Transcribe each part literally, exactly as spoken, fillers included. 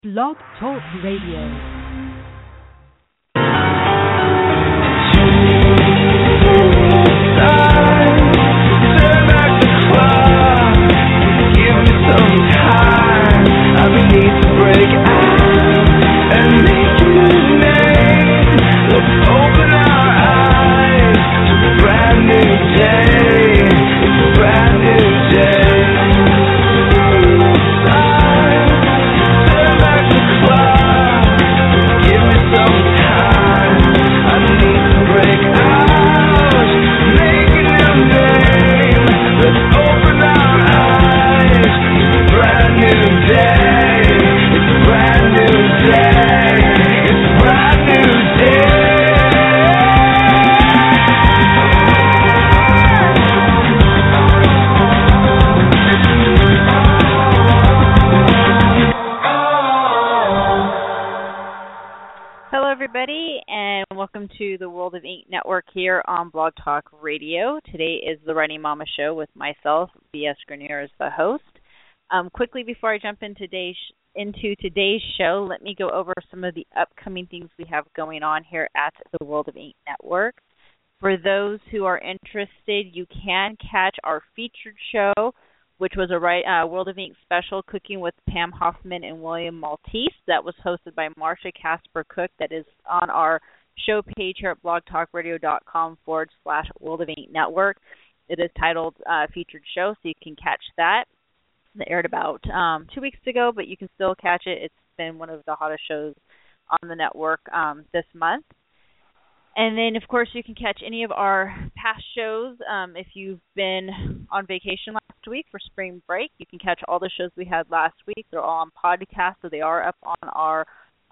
Blog Talk Radio. To the World of Ink Network here on Blog Talk Radio. Today is the Writing Mama Show with myself, B S Grenier, as the host. Um, quickly before I jump into today's, into today's show, let me go over some of the upcoming things we have going on here at the World of Ink Network. For those who are interested, you can catch our featured show, which was a uh, World of Ink special, Cooking with Pam Hoffman and William Maltese. That was hosted by Marsha Casper Cook. That is on our show page here at blogtalkradio.com forward slash World of Ink Network. It is titled uh, Featured Show, so you can catch that. It aired about um, two weeks ago, but you can still catch it. It's been one of the hottest shows on the network um, this month. And then, of course, you can catch any of our past shows. Um, if you've been on vacation last week for spring break, you can catch all the shows we had last week. They're all on podcast, so they are up on our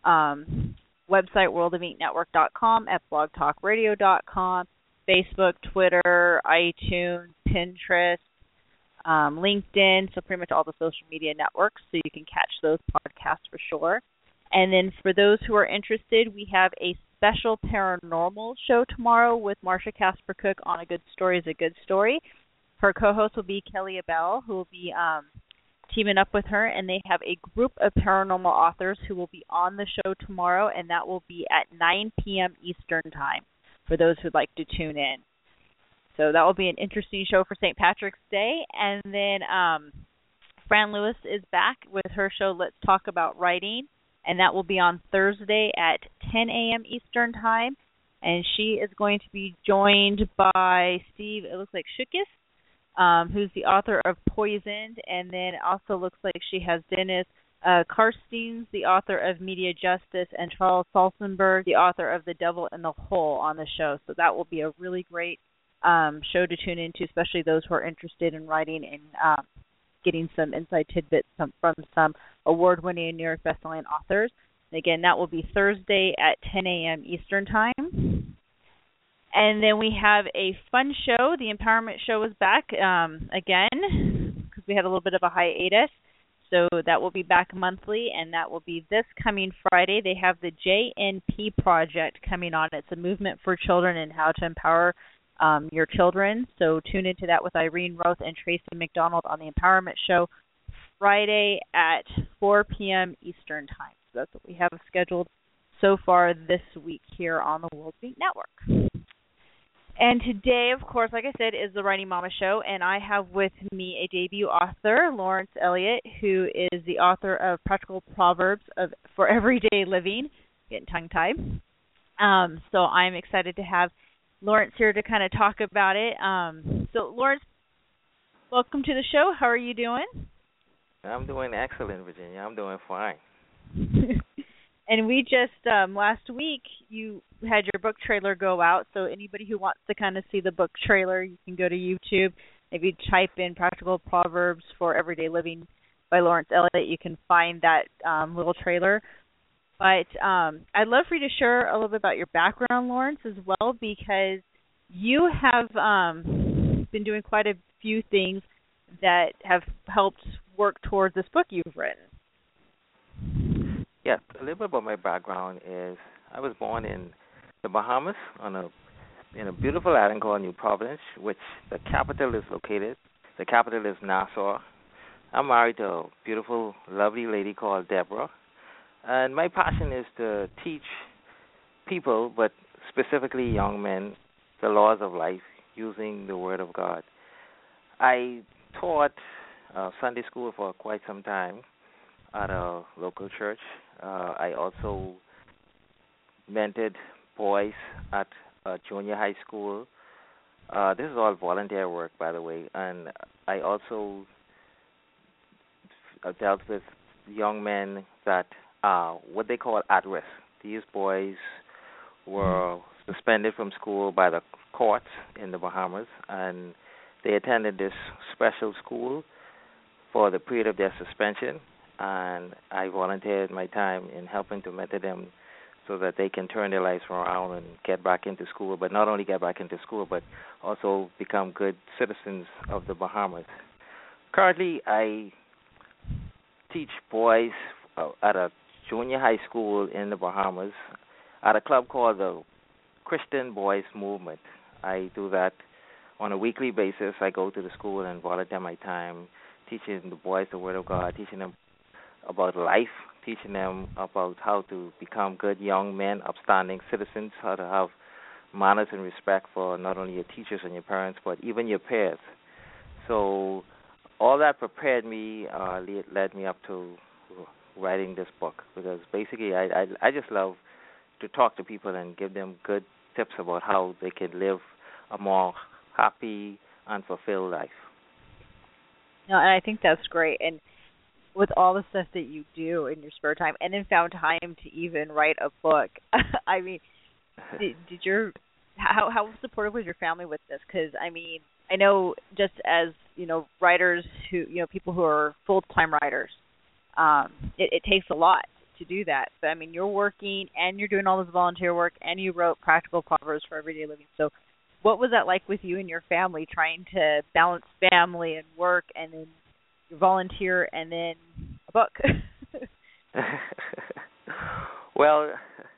um website, world of ink network dot com, at blog talk radio dot com, Facebook, Twitter, iTunes, Pinterest, um, LinkedIn, so pretty much all the social media networks, so you can catch those podcasts for sure. And then for those who are interested, we have a special paranormal show tomorrow with Marsha Casper Cook on A Good Story is a Good Story. Her co-host will be Kelly Abell, who will be um, teaming up with her, and they have a group of paranormal authors who will be on the show tomorrow, and that will be at nine p.m. Eastern Time for those who'd like to tune in. So that will be an interesting show for Saint Patrick's Day. And then um, Fran Lewis is back with her show, Let's Talk About Writing, and that will be on Thursday at ten a.m. Eastern Time, and she is going to be joined by Steve, it looks like Shukis, Um, who's the author of Poisoned, and then also looks like she has Dennis uh, Karsteins, the author of Media Justice, and Charles Salzenberg, the author of The Devil in the Hole, on the show. So that will be a really great um, show to tune into, especially those who are interested in writing and um, getting some inside tidbits from, from some award-winning New York bestselling authors. And again, that will be Thursday at ten a.m. Eastern Time. And then we have a fun show. The Empowerment Show is back um, again because we had a little bit of a hiatus. So that will be back monthly, and that will be this coming Friday. They have the J N P Project coming on. It's a movement for children and how to empower um, your children. So tune into that with Irene Roth and Tracy McDonald on the Empowerment Show Friday at four p.m. Eastern Time. So that's what we have scheduled so far this week here on the World Beat Network. And today, of course, like I said, is the Writing Mama Show, and I have with me a debut author, Lawrence Elliott, who is the author of Practical Proverbs of for Everyday Living. Getting tongue-tied. Um, so I'm excited to have Lawrence here to kind of talk about it. Um, so, Lawrence, welcome to the show. How are you doing? I'm doing excellent, Virginia. I'm doing fine. And we just, um, last week, you had your book trailer go out, so anybody who wants to kind of see the book trailer, you can go to YouTube. If you type in Practical Proverbs for Everyday Living by Lawrence Elliott, you can find that um, little trailer. But um, I'd love for you to share a little bit about your background, Lawrence, as well, because you have um, been doing quite a few things that have helped work towards this book you've written. Yeah, a little bit about my background is I was born in the Bahamas on a in a beautiful island called New Providence, which the capital is located. The capital is Nassau. I'm married to a beautiful, lovely lady called Deborah. And my passion is to teach people, but specifically young men, the laws of life using the Word of God. I taught uh, Sunday school for quite some time at a local church. Uh, I also mentored boys at a junior high school. Uh, this is all volunteer work, by the way. And I also uh, dealt with young men that are what they call at risk. These boys were suspended from school by the courts in the Bahamas, and they attended this special school for the period of their suspension, and I volunteered my time in helping to mentor them so that they can turn their lives around and get back into school, but not only get back into school, but also become good citizens of the Bahamas. Currently, I teach boys uh, at a junior high school in the Bahamas at a club called the Christian Boys Movement. I do that on a weekly basis. I go to the school and volunteer my time teaching the boys the Word of God, teaching them about life, teaching them about how to become good young men, upstanding citizens, how to have manners and respect for not only your teachers and your parents, but even your peers. So all that prepared me, uh, led me up to writing this book, because basically I, I I just love to talk to people and give them good tips about how they can live a more happy and fulfilled life. No, and I think that's great. And with all the stuff that you do in your spare time, and then found time to even write a book, I mean, did, did your how how supportive was your family with this? Because I mean, I know just as you know, writers who you know people who are full time writers, um, it, it takes a lot to do that. But I mean, you're working and you're doing all this volunteer work, and you wrote Practical Proverbs for Everyday Living. So, what was that like with you and your family, trying to balance family and work, and then volunteer, and then a book? Well,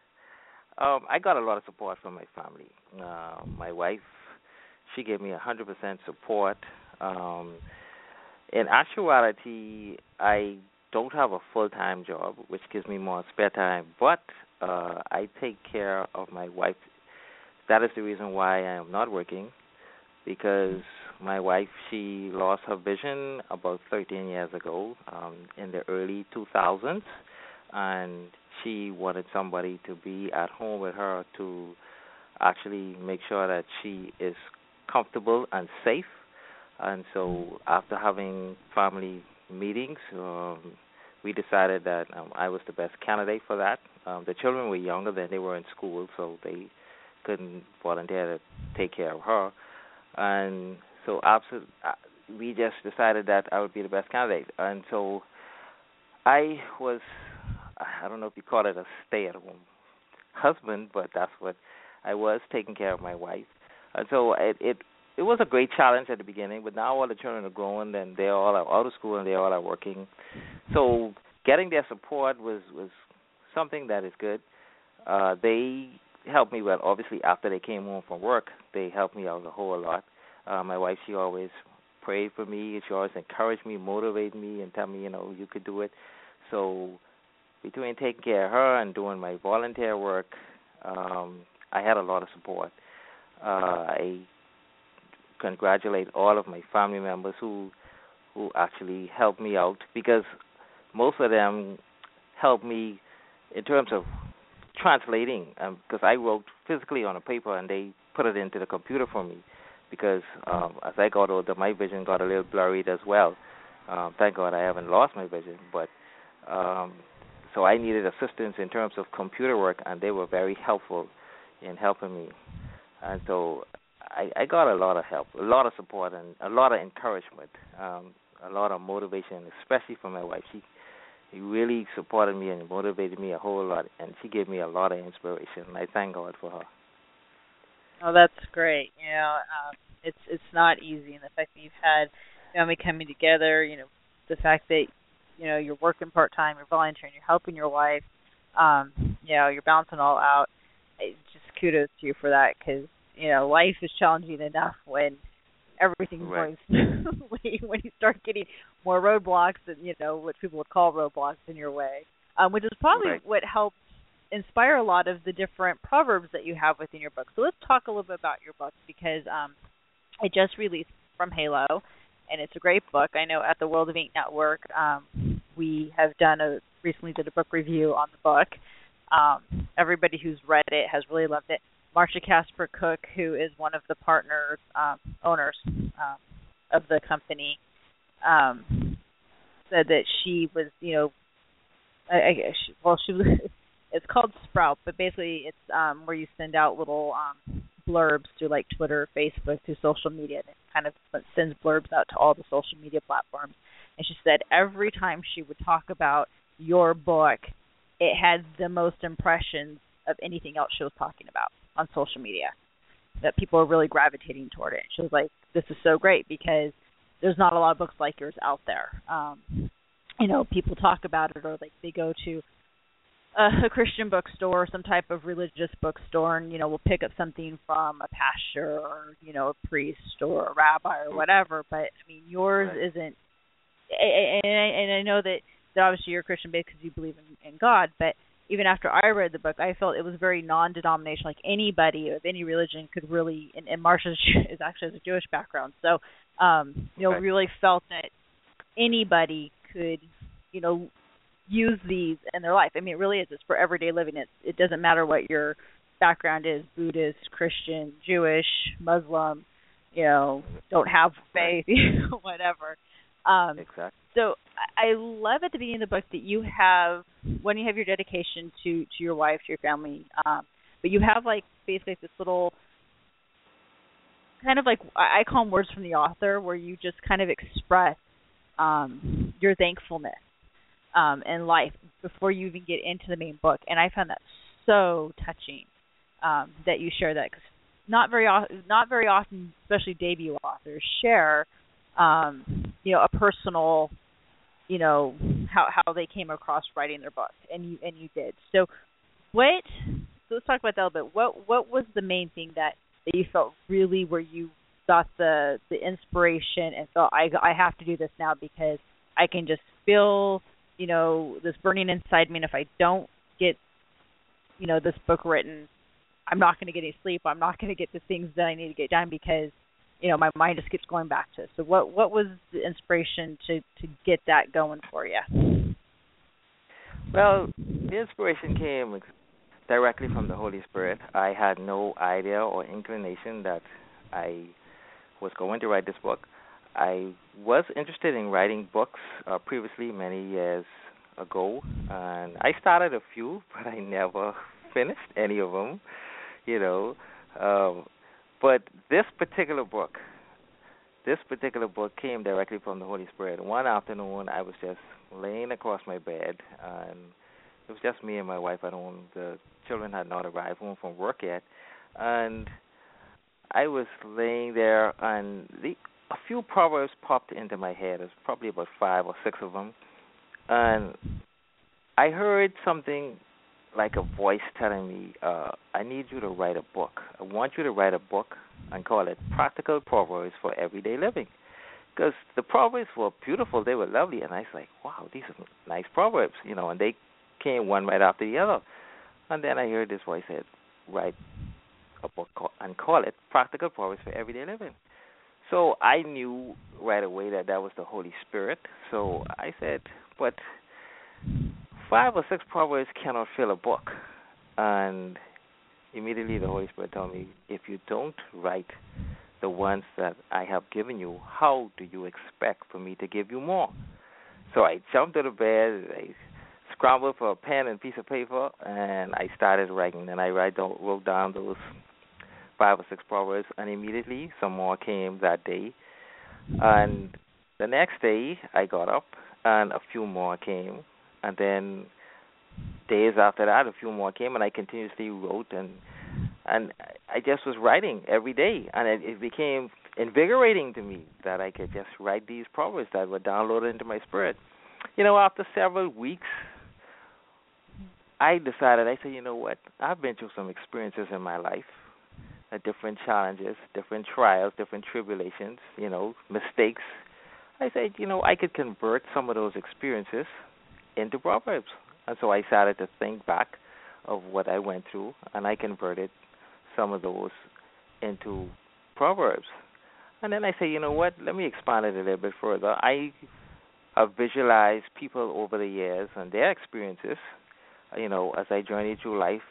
um, I got a lot of support from my family. Uh, my wife, she gave me one hundred percent support. Um, in actuality, I don't have a full-time job, which gives me more spare time, but uh, I take care of my wife. That is the reason why I am not working, because my wife, she lost her vision about thirteen years ago, um, in the early two thousands, and she wanted somebody to be at home with her to actually make sure that she is comfortable and safe. And so after having family meetings, um, we decided that um, I was the best candidate for that. Um, the children were younger than they were in school, so they couldn't volunteer to take care of her. And so absolutely, we just decided that I would be the best candidate. And so I was, I don't know if you call it a stay-at-home husband, but that's what I was, taking care of my wife. And so it, it it was a great challenge at the beginning, but now all the children are grown and they all are out of school and they all are working. So getting their support was, was something that is good. Uh, they helped me well. Obviously, after they came home from work, they helped me out a whole lot. Uh, my wife, she always prayed for me. She always encouraged me, motivated me, and tell me, you know, you could do it. So between taking care of her and doing my volunteer work, um, I had a lot of support. Uh, I congratulate all of my family members who who actually helped me out, because most of them helped me in terms of translating, because um, I wrote physically on a paper and they put it into the computer for me, because um, as I got older, my vision got a little blurry as well. Um, thank God I haven't lost my vision, but um, so I needed assistance in terms of computer work, and they were very helpful in helping me. And so I, I got a lot of help, a lot of support, and a lot of encouragement, um, a lot of motivation, especially from my wife. She He really supported me and motivated me a whole lot, and she gave me a lot of inspiration, and I thank God for her. Oh, that's great. You know, um, it's it's not easy, and the fact that you've had family coming together, you know, the fact that, you know, you're working part-time, you're volunteering, you're helping your wife, um, you know, you're balancing all out. It's just kudos to you for that, because, you know, life is challenging enough when everything's right. going smoothly. When you start getting more roadblocks, and, you know, what people would call roadblocks in your way. um, which is probably Right. what helps inspire a lot of the different proverbs that you have within your book. So let's talk a little bit about your book because um, it just released from Halo, and it's a great book. I know at the World of Ink Network, um, we have done a recently did a book review on the book. Um, everybody who's read it has really loved it. Marsha Casper Cook, who is one of the partners, um, owners um, of the company, um, said that she was, you know, I, I she, well, she was. It's called Sprout, but basically it's um, where you send out little um, blurbs through like Twitter, Facebook, through social media. And it kind of sends blurbs out to all the social media platforms. And she said every time she would talk about your book, it had the most impressions of anything else she was talking about on social media, that people are really gravitating toward it. She was like, this is so great because there's not a lot of books like yours out there. Um, you know, people talk about it, or like they go to a, a Christian bookstore or some type of religious bookstore, and, you know, we'll pick up something from a pastor or, you know, a priest or a rabbi or whatever. But, I mean, yours Right. isn't, and I, and I know that, that obviously you're a Christian because you believe in, in God, but even after I read the book, I felt it was very non-denominational. Like anybody of any religion could really, and, and Marsha is actually has a Jewish background, so um, you know, Okay. really felt that anybody could, you know, use these in their life. I mean, it really is. It's for everyday living. It it doesn't matter what your background is: Buddhist, Christian, Jewish, Muslim. You know, don't have faith, whatever. Um, Exactly. so I I love at the beginning of the book that you have, when you have your dedication to, to your wife, to your family, um, but you have like basically this little kind of like, I I call them words from the author, where you just kind of express um, your thankfulness um, in life before you even get into the main book. And I found that so touching um, that you share that, because not very often, not very often, especially debut authors, share um, you know, a personal, you know, how how they came across writing their book, and you and you did. So, what? So let's talk about that a little bit. What what was the main thing that, that you felt really where you got the the inspiration and felt I I have to do this now because I can just feel, you know, this burning inside me, and if I don't get, you know, this book written, I'm not going to get any sleep. I'm not going to get the things that I need to get done because, you know, my mind just keeps going back to it. So what what was the inspiration to, to get that going for you? Well, the inspiration came directly from the Holy Spirit. I had no idea or inclination that I was going to write this book. I was interested in writing books uh, previously, many years ago, and I started a few, but I never finished any of them, you know. Um, but this particular book, this particular book came directly from the Holy Spirit. One afternoon, I was just laying across my bed, and it was just me and my wife. I don't. The children had not arrived home from work yet, and I was laying there, and the, a few proverbs popped into my head. There's probably about five or six of them, and I heard something like a voice telling me, uh, I need you to write a book. I want you to write a book and call it Practical Proverbs for Everyday Living. Because the proverbs were beautiful, they were lovely, and I was like, wow, these are nice proverbs, you know, and they came one right after the other. And then I heard this voice said, write a book call, and call it Practical Proverbs for Everyday Living. So I knew right away that that was the Holy Spirit. So I said, but five or six proverbs cannot fill a book. And immediately the Holy Spirit told me, if you don't write the ones that I have given you, how do you expect for me to give you more? So I jumped out of bed, I scrambled for a pen and piece of paper, and I started writing. And I write down, wrote down those five or six proverbs, and immediately some more came that day. And the next day I got up, and a few more came. And then days after that, a few more came, and I continuously wrote, and and I just was writing every day, and it, it became invigorating to me that I could just write these proverbs that were downloaded into my spirit. You know, after several weeks, I decided, I said, you know what, I've been through some experiences in my life, uh, different challenges, different trials, different tribulations, you know, mistakes. I said, you know, I could convert some of those experiences into proverbs. And so I started to think back of what I went through, and I converted some of those into proverbs. And then I say, you know what? Let me expand it a little bit further. I have visualized people over the years and their experiences. You know, as I journey through life,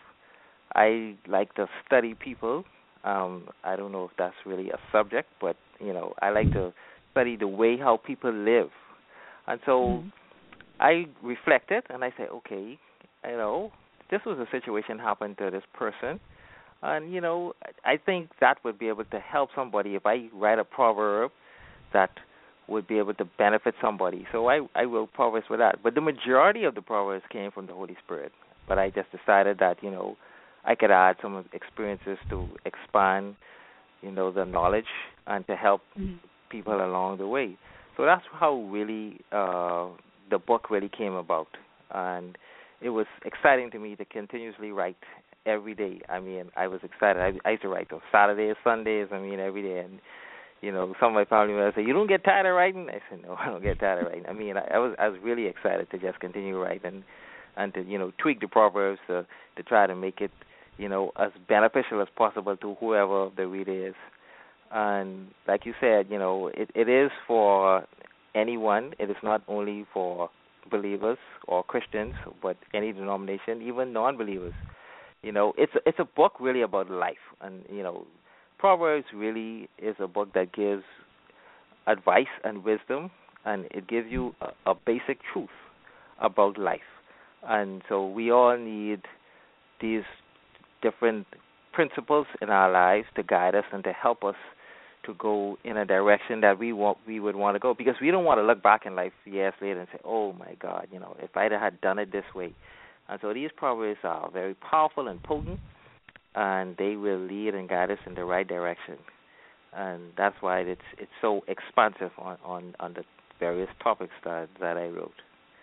I like to study people. Um, I don't know if that's really a subject, but you know, I like to study the way how people live. And so Mm-hmm. I reflected and I said, okay, you know, this was a situation happened to this person. And, you know, I think that would be able to help somebody if I write a proverb that would be able to benefit somebody. So I, I wrote proverbs for that. But the majority of the proverbs came from the Holy Spirit. But I just decided that, you know, I could add some experiences to expand, you know, the knowledge and to help Mm-hmm. people along the way. So that's how really uh, the book really came about. And it was exciting to me to continuously write every day. I mean, I was excited. I, I used to write on Saturdays, Sundays, I mean, every day. And, you know, some of my family members say, you don't get tired of writing? I said, no, I don't get tired of writing. I mean, I, I was I was really excited to just continue writing and to, you know, tweak the proverbs to, to try to make it, you know, as beneficial as possible to whoever the reader is. And like you said, you know, it, it is for anyone. It is not only for believers or Christians, but any denomination, even non-believers. You know, it's it's a book really about life, and you know, Proverbs really is a book that gives advice and wisdom, and it gives you a, a basic truth about life. And so we all need these different principles in our lives to guide us and to help us to go in a direction that we want we would want to go, because we don't want to look back in life years later and say, oh my God, you know, if I had done it this way. And so these proverbs are very powerful and potent, and they will lead and guide us in the right direction. And that's why it's it's so expansive on, on, on the various topics that, that I wrote.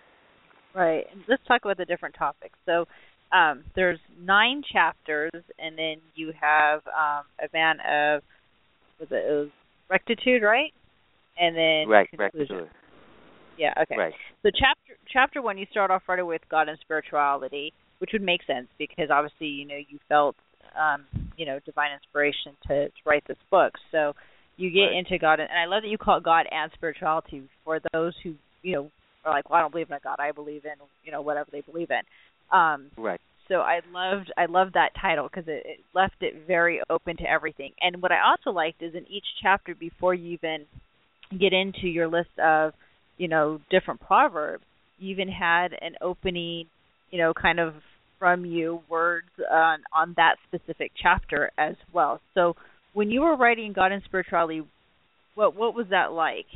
Right. Let's talk about the different topics. So um, there's nine chapters, and then you have um, a man of was it, it was rectitude, right? And then right, conclusion. rectitude. Yeah. Okay. Right. So chapter chapter one, you start off right away with God and spirituality, which would make sense because obviously you know you felt um, you know divine inspiration to, to write this book. So you get right. into God, and I love that you call it God and spirituality for those who you know are like, well, I don't believe in a God. I believe in you know whatever they believe in. Um, right. So I loved I loved that title because it, it left it very open to everything. And what I also liked is in each chapter, before you even get into your list of you know different proverbs, you even had an opening, you know, kind of from you words on on that specific chapter as well. So when you were writing God and Spirituality, what what was that like?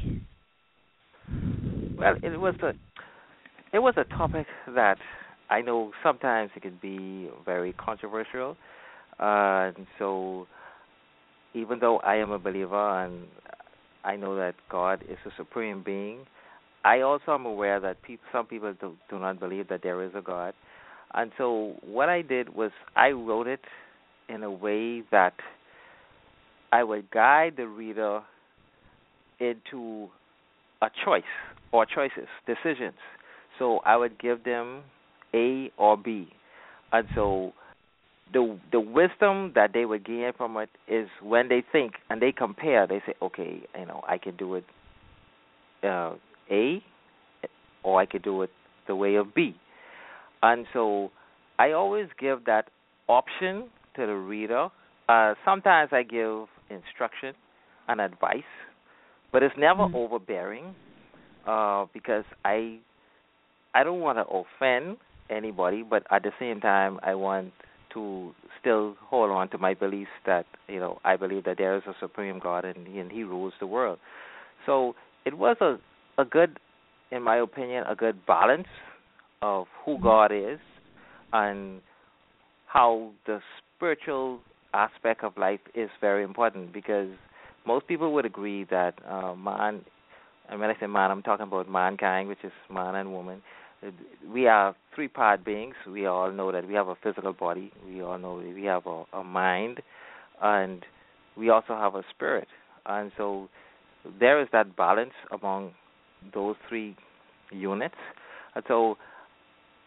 Well, it was a it was a topic that I know sometimes it can be very controversial, uh, and so even though I am a believer and I know that God is a supreme being, I also am aware that peop- some people do, do not believe that there is a God. And so what I did was I wrote it in a way that I would guide the reader into a choice or choices, decisions. So I would give them A or B. And so the the wisdom that they would gain from it is when they think and they compare, they say, okay, you know, I can do it uh, A, or I could do it the way of B. And so I always give that option to the reader. Uh, sometimes I give instruction and advice, but it's never Mm-hmm. overbearing uh, because I I don't want to offend anybody, but at the same time I want to still hold on to my beliefs that, you know, I believe that there is a supreme God and, and He rules the world. So it was a, a good, in my opinion, a good balance of who God is and how the spiritual aspect of life is very important, because most people would agree that uh, man, and when I say man, I'm talking about mankind, which is man and woman. We are three-part beings. We all know that we have a physical body. We all know that we have a, a mind, and we also have a spirit. And so there is that balance among those three units. And so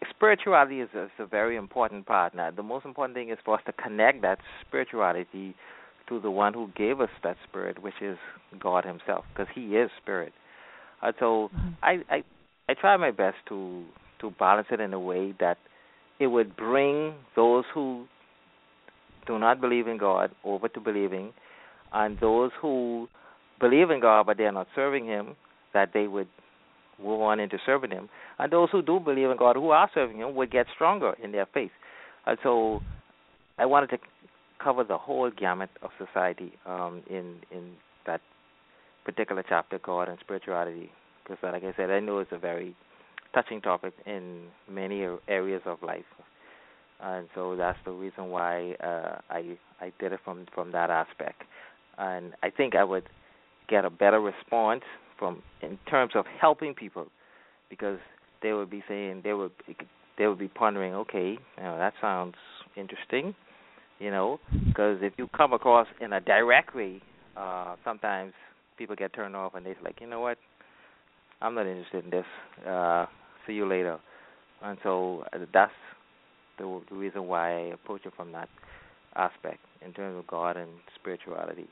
spirituality is a, is a very important part. Now, the most important thing is for us to connect that spirituality to the one who gave us that spirit, which is God Himself, because He is spirit. And so I, I I try my best to to balance it in a way that it would bring those who do not believe in God over to believing, and those who believe in God but they are not serving Him, that they would move on into serving Him, and those who do believe in God who are serving Him would get stronger in their faith. And so I wanted to cover the whole gamut of society um, in in that particular chapter, God and spirituality, because like I said, I know it's a very touching topic in many areas of life. And so that's the reason why uh, I I did it from, from that aspect. And I think I would get a better response from in terms of helping people, because they would be saying they would they would be pondering, okay, you know, that sounds interesting, you know, because if you come across in a direct way, uh, sometimes people get turned off and they're like, you know what, I'm not interested in this. Uh, see you later. And so uh, that's the, the reason why I approach it from that aspect in terms of God and spirituality.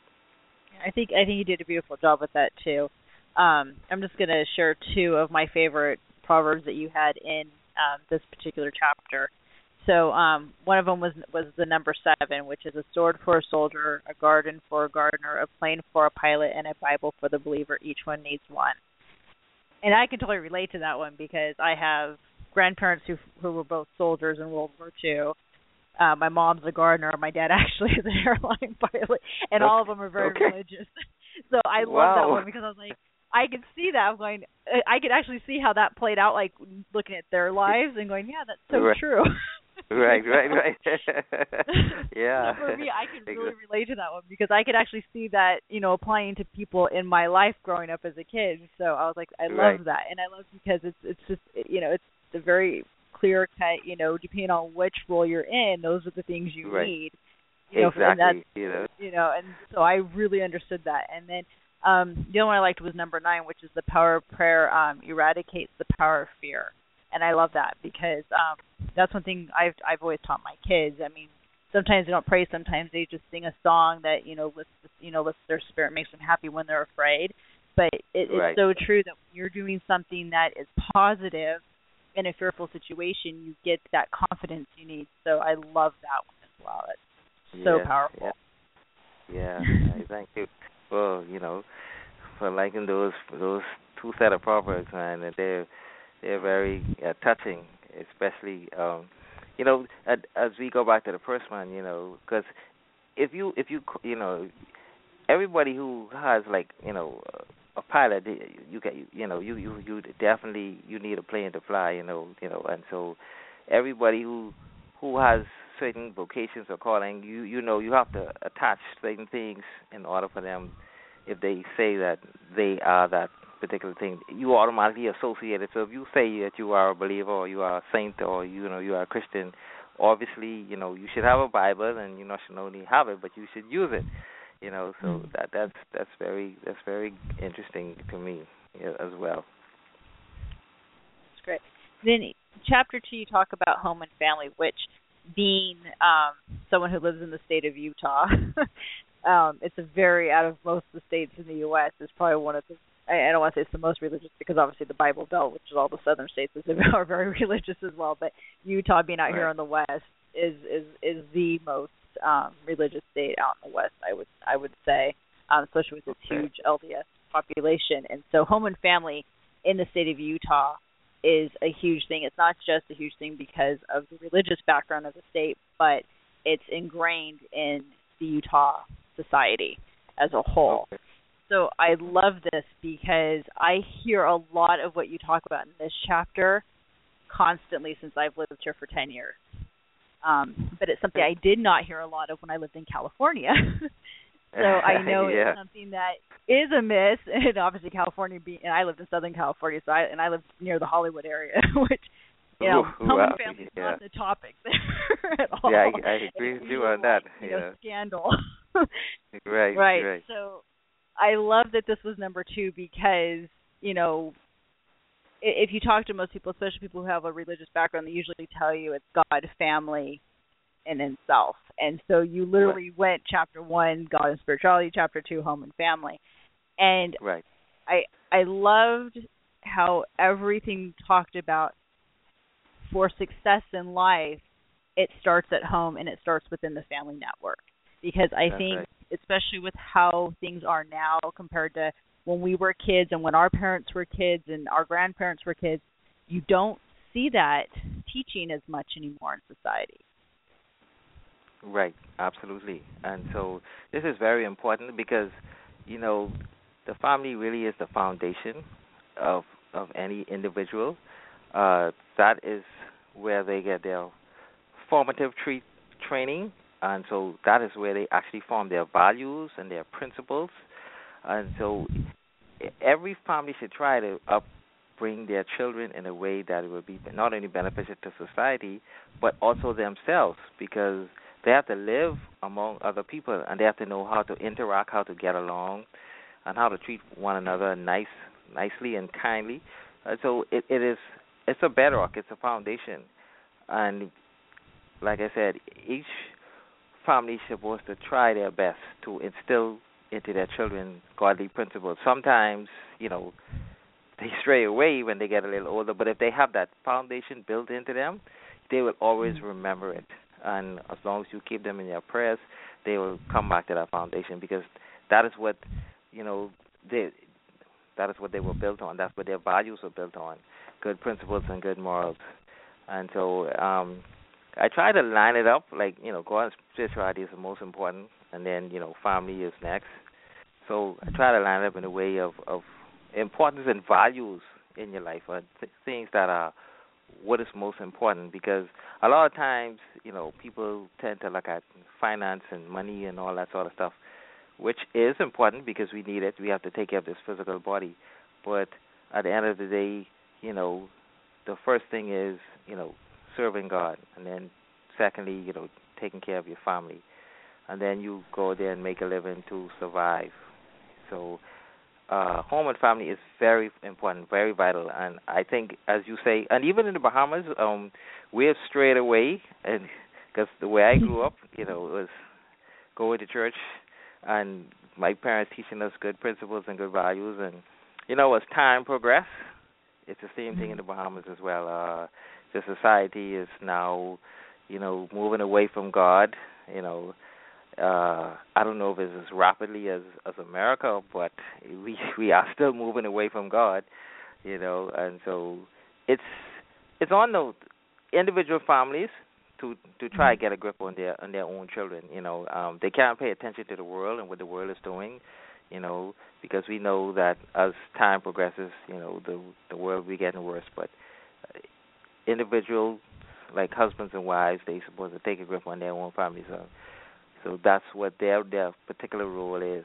I think I think you did a beautiful job with that too. Um, I'm just going to share two of my favorite proverbs that you had in um, this particular chapter. So um, one of them was was the number seven, which is a sword for a soldier, a garden for a gardener, a plane for a pilot, and a Bible for the believer. Each one needs one. And I can totally relate to that one because I have grandparents who who were both soldiers in World War Two. Uh, my mom's a gardener. My dad actually is an airline pilot, and okay. all of them are very okay. religious. So I love wow. that one because I was like, I could see that. I'm going, I could actually see how that played out, like looking at their lives and going, yeah, that's so right. true. right, right, right. yeah. So for me, I can really relate to that one because I could actually see that, you know, applying to people in my life growing up as a kid. So I was like, I love right. that, and I love because it's it's just, you know, it's a very clear cut, you know, depending on which role you're in, those are the things you right. need. You know, exactly. And that's, you know. you know, and so I really understood that. And then um, the other one I liked was number nine, which is the power of prayer um, eradicates the power of fear. And I love that because um, that's one thing I've I've always taught my kids. I mean, sometimes they don't pray, sometimes they just sing a song that, you know, lifts you know lifts their spirit, makes them happy when they're afraid. But it, right. it's so true that when you're doing something that is positive in a fearful situation, you get that confidence you need. So I love that one as well. It's so yes, powerful. Yeah, yeah. Thank you. Well, you know, for liking those those two set of proverbs, man, and they're they're very uh, touching, especially um, you know, as, as we go back to the first one, you know, because if you if you you know, everybody who has like you know. Uh, a pilot, you get, you know, you, you, you definitely, you need a plane to fly, you know, you know, and so everybody who who has certain vocations or calling, you, you know, you have to attach certain things in order for them, if they say that they are that particular thing, you automatically associate it. So if you say that you are a believer or you are a saint or, you know, you are a Christian, obviously, you know, you should have a Bible and you not should only have it, but you should use it. You know, so mm. that that's that's very that's very interesting to me as well. That's great. Then chapter two, you talk about home and family, which being um, someone who lives in the state of Utah, um, it's a very out of most of the states in the U S It's probably one of the I, I don't want to say it's the most religious because obviously the Bible Belt, which is all the southern states, are very religious as well. But Utah, being out right. here in the West, is is is the most Um, religious state out in the West, I would I would say, um, especially with its okay. huge L D S population. And so home and family in the state of Utah is a huge thing. It's not just a huge thing because of the religious background of the state, but it's ingrained in the Utah society as a whole. Okay. So I love this because I hear a lot of what you talk about in this chapter constantly since I've lived here for ten years. Um, but it's something I did not hear a lot of when I lived in California. So I know yeah. it's something that is a miss, and obviously California, being, and I lived in Southern California, so I and I lived near the Hollywood area, which you know, Ooh, home wow. and family is yeah. not the topic there at all. Yeah, I, I agree with you on that. Like, you yeah. know, scandal. right, right. Right. So I love that this was number two because you know. if you talk to most people, especially people who have a religious background, they usually tell you it's God, family, and then self. And so you literally right. went chapter one, God and spirituality, chapter two, home and family. And right. I I loved how everything talked about for success in life, it starts at home and it starts within the family network. Because I That's think, right. especially with how things are now compared to when we were kids and when our parents were kids and our grandparents were kids, you don't see that teaching as much anymore in society. Right, absolutely. And so this is very important because, you know, the family really is the foundation of of any individual. Uh, that is where they get their formative tre- training, and so that is where they actually form their values and their principles. And so every family should try to upbring their children in a way that it will be not only beneficial to society, but also themselves, because they have to live among other people, and they have to know how to interact, how to get along, and how to treat one another nice, nicely and kindly. And so it, it is, it's a bedrock, it's a foundation. And like I said, each family is supposed to try their best to instill into their children godly principles. Sometimes, you know, they stray away when they get a little older, but if they have that foundation built into them, they will always remember it. And as long as you keep them in your prayers, they will come back to that foundation, because that is what, you know, they, that is what they were built on. That's what their values were built on, good principles and good morals. And so um, I try to line it up, like, you know, God and spirituality is the most important, and then, you know, family is next. So I try to line it up in a way of, of importance and values in your life, or th- things that are what is most important, because a lot of times, you know, people tend to look at finance and money and all that sort of stuff, which is important because we need it. We have to take care of this physical body. But at the end of the day, you know, the first thing is, you know, serving God, and then secondly, you know, taking care of your family, and then you go there and make a living to survive. So uh, home and family is very important, very vital, and I think, as you say, and even in the Bahamas, um, we have strayed away, and because the way I grew up, you know, it was going to church, and my parents teaching us good principles and good values, and you know, as time progressed, it's the same thing in the Bahamas as well. Uh, the society is now, you know, moving away from God. You know, uh, I don't know if it's as rapidly as, as America, but we we are still moving away from God. You know, and so it's it's on the individual families to to try to get a grip on their on their own children. You know, um, they can't pay attention to the world and what the world is doing. You know, because we know that as time progresses, you know, the the world will be getting worse. But individuals, like husbands and wives, they're supposed to take a grip on their own families. So, so that's what their their particular role is.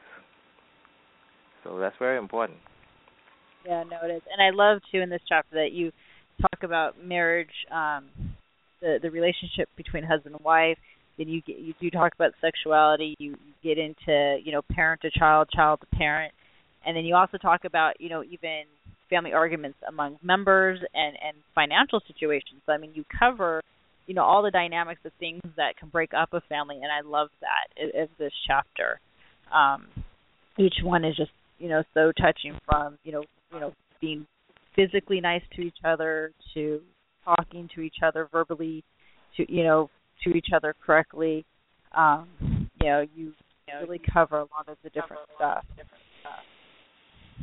So that's very important. Yeah, no, it is. And I love, too, in this chapter that you talk about marriage, um, the the relationship between husband and wife. Then you get, you do talk about sexuality. You, you get into, you know, parent to child, child to parent, and then you also talk about, you know, even family arguments among members and, and financial situations. So, I mean, you cover, you know, all the dynamics of things that can break up a family, and I love that of this chapter. Um, each one is just, you know, so touching, from, you know, you know, being physically nice to each other to talking to each other verbally, to, you know, to each other correctly. Um, you know, you, you know, really cover a lot of the different stuff. Different stuff.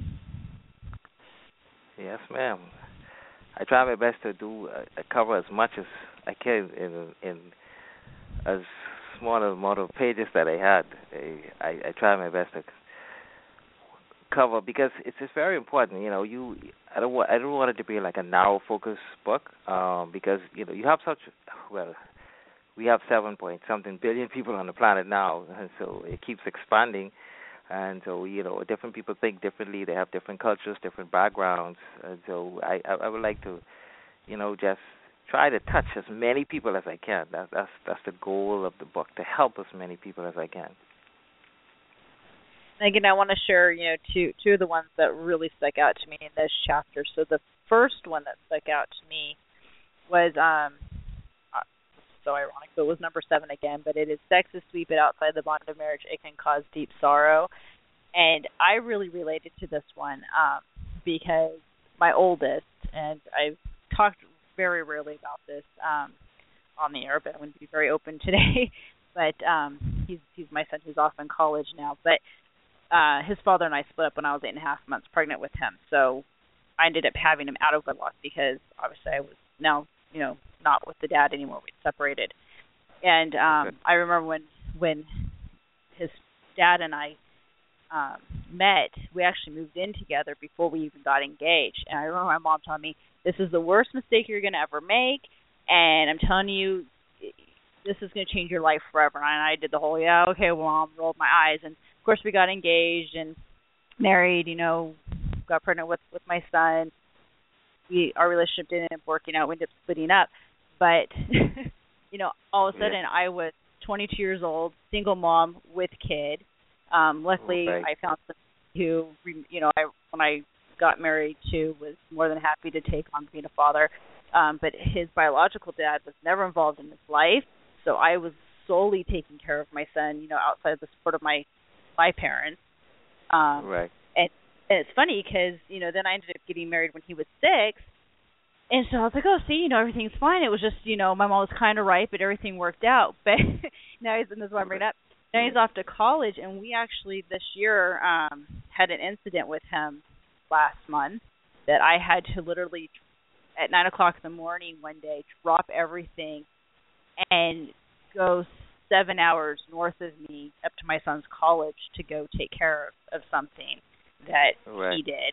Yes, ma'am. I try my best to do uh, cover as much as I can in in as small amount of pages that I had. I, I, I try my best to cover, because it's just very important. You know, you I don't want I don't want it to be like a narrow focus book, um, because you know you have such well. We have seven point something billion people on the planet now, and so it keeps expanding. And so, you know, different people think differently. They have different cultures, different backgrounds. And so I, I, I would like to, you know, just try to touch as many people as I can. That, that's that's the goal of the book, to help as many people as I can. And again, I want to share, you know, two two of the ones that really stuck out to me in this chapter. So the first one that stuck out to me was um uh, so ironic, so it was number seven again, but it is sex is sweep it outside the bond of marriage, it can cause deep sorrow. And I really related to this one um, because my oldest, and I've talked very rarely about this um, on the air, but I'm going to be very open today. But um, he's he's my son who's off in college now. But uh, his father and I split up when I was eight and a half months pregnant with him. So I ended up having him out of wedlock because obviously I was now, you know, not with the dad anymore. We'd separated. And um, I remember when when his dad and I um, met, we actually moved in together before we even got engaged. And I remember my mom telling me, this is the worst mistake you're going to ever make. And I'm telling you, this is going to change your life forever. And I did the whole, yeah, okay, well, Mom, rolled my eyes. And, of course, we got engaged and married, you know, got pregnant with, with my son. We Our relationship didn't end up working out. We ended up splitting up. But, you know, all of a sudden yeah. I was twenty-two years old, single mom with kid. Um, luckily, okay. I found someone who, you know, I when I got married to was more than happy to take on being a father. Um, but his biological dad was never involved in his life. So I was solely taking care of my son, you know, outside of the support of my my parents. Um, right. And, and it's funny because, you know, then I ended up getting married when he was six. And so I was like, oh, see, you know, everything's fine. It was just, you know, my mom was kind of right, but everything worked out. But now he's, and this is what I'm bringing up, now he's off to college. And we actually this year um, had an incident with him last month that I had to literally, at nine o'clock in the morning one day, drop everything and go seven hours north of me up to my son's college to go take care of, of something that right. he did.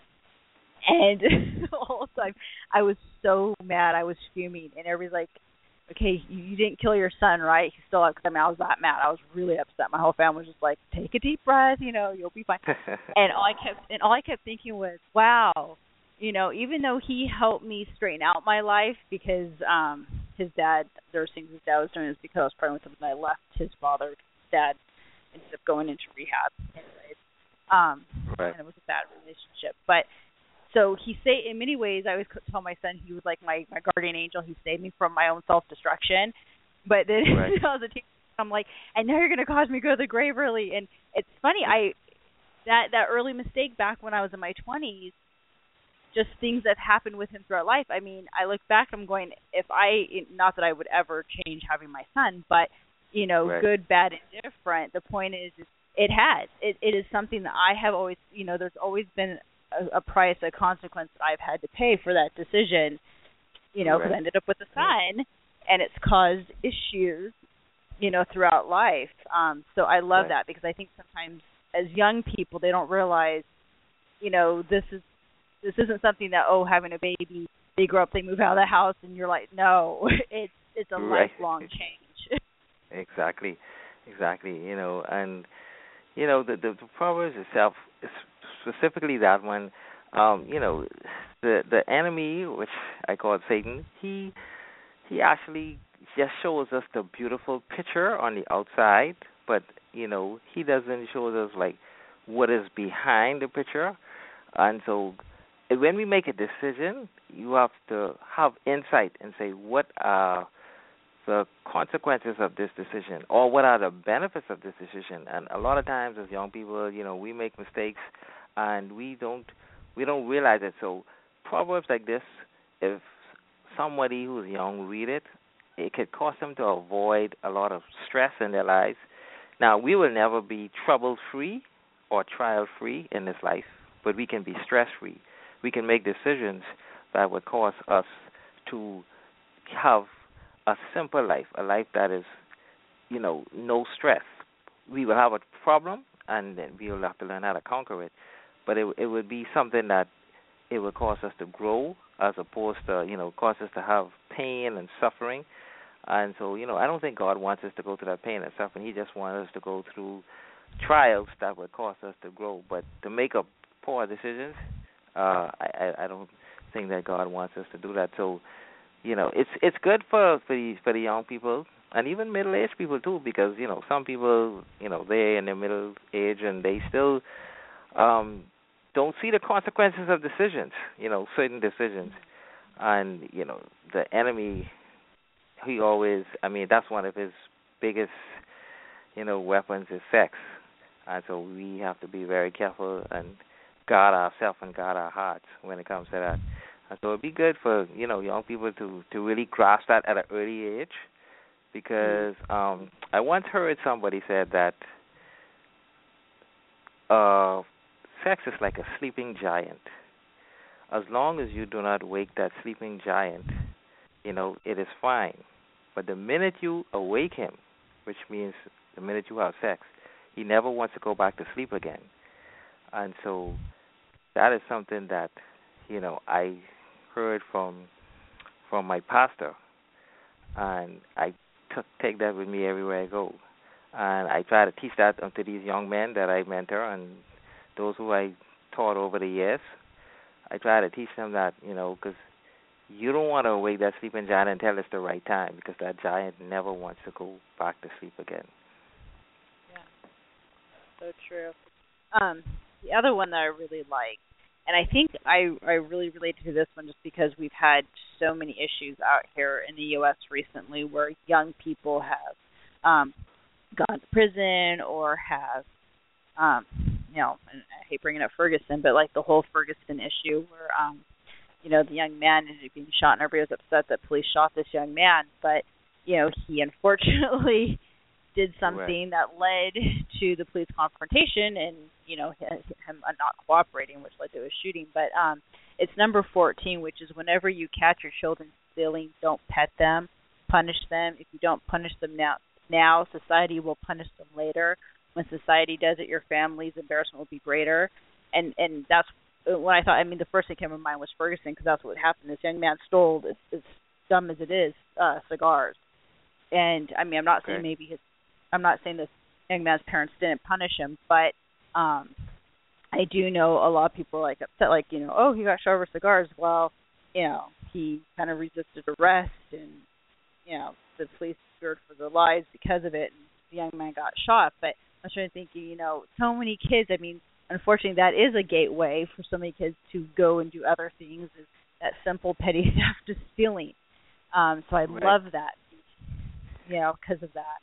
And the whole time I was so mad. I was fuming. And everybody's like, okay, you, you didn't kill your son, right? He's still up. I mean, I was that mad. I was really upset. My whole family was just like, take a deep breath, you know, you'll be fine. and all I kept and all I kept thinking was, wow, you know, even though he helped me straighten out my life because um his dad, there were things his dad was doing, is because I was pregnant with him and I left his father. His dad ended up going into rehab anyways. Um, right. and it was a bad relationship. But so he say in many ways, I always tell my son he was like my, my guardian angel. He saved me from my own self-destruction. But then right. I was a teenager, I'm like, and now you're going to cause me to go to the grave early. And it's funny, I that that early mistake back when I was in my twenties, just things that happened with him throughout life. I mean, I look back, I'm going, if I, not that I would ever change having my son, but, you know, right. good, bad, and different. The point is, it has. It, it is something that I have always, you know, there's always been a, a price, a consequence that I've had to pay for that decision, you know, because right. I ended up with a son, and it's caused issues, you know, throughout life. Um, so I love right. that because I think sometimes as young people, they don't realize, you know, this is, This isn't something that, oh, having a baby, they grow up, they move out of the house, and you're like, no, it's it's a right. lifelong change. exactly, exactly. You know, and you know the the, the Proverbs itself, specifically that one. Um, you know, the the enemy, which I call Satan, he he actually just shows us the beautiful picture on the outside, but you know he doesn't show us like what is behind the picture, and so. When we make a decision, you have to have insight and say, what are the consequences of this decision, or what are the benefits of this decision? And a lot of times, as young people, you know, we make mistakes, and we don't we don't realize it. So proverbs like this, if somebody who's young read it, it could cause them to avoid a lot of stress in their lives. Now, we will never be trouble-free or trial-free in this life, but we can be stress-free. We can make decisions that would cause us to have a simple life, a life that is, you know, no stress. We will have a problem, and then we will have to learn how to conquer it. But it it would be something that it would cause us to grow, as opposed to, you know, cause us to have pain and suffering. And so, you know, I don't think God wants us to go through that pain and suffering. He just wants us to go through trials that would cause us to grow. But to make up poor decisions, Uh, I, I don't think that God wants us to do that. So, you know, it's it's good for for the, for the young people and even middle-aged people too, because you know some people, you know, they're in their middle age and they still um, don't see the consequences of decisions, you know, certain decisions. And, you know, the enemy, he always, I mean, that's one of his biggest, you know, weapons is sex. And so we have to be very careful and guard ourselves and guard our hearts when it comes to that. And so it'd be good for, you know, young people to, to really grasp that at an early age, because um, I once heard somebody said that uh, sex is like a sleeping giant. As long as you do not wake that sleeping giant, you know, it is fine. But the minute you awake him, which means the minute you have sex, he never wants to go back to sleep again. And so that is something that, you know, I heard from from my pastor, and I t- take that with me everywhere I go. And I try to teach that to these young men that I mentor and those who I taught over the years. I try to teach them that, you know, because you don't want to awake that sleeping giant until it's the right time, because that giant never wants to go back to sleep again. Yeah, so true. Um, the other one that I really like, and I think I I really relate to this one just because we've had so many issues out here in the U S recently where young people have um, gone to prison or have, um, you know, and I hate bringing up Ferguson, but like the whole Ferguson issue where, um, you know, the young man ended up being shot and everybody was upset that police shot this young man, but, you know, he unfortunately did something right. that led to the police confrontation and, you know, him not cooperating, which led to a shooting. But um, it's number fourteen, which is whenever you catch your children stealing, don't pet them, punish them. If you don't punish them now, now society will punish them later. When society does it, your family's embarrassment will be greater. And and that's when I thought, I mean, the first thing that came to mind was Ferguson, because that's what happened. This young man stole, as, as dumb as it is, uh, cigars. And, I mean, I'm not okay. saying maybe his I'm not saying this young man's parents didn't punish him, but um, I do know a lot of people are like upset, like, you know, oh, he got shot over cigars. Well, you know, he kind of resisted arrest, and, you know, the police feared for their lives because of it, and the young man got shot. But I'm trying to think, you know, so many kids, I mean, unfortunately, that is a gateway for so many kids to go and do other things, is that simple petty theft of stealing. Um, so I right. love that, you know, because of that.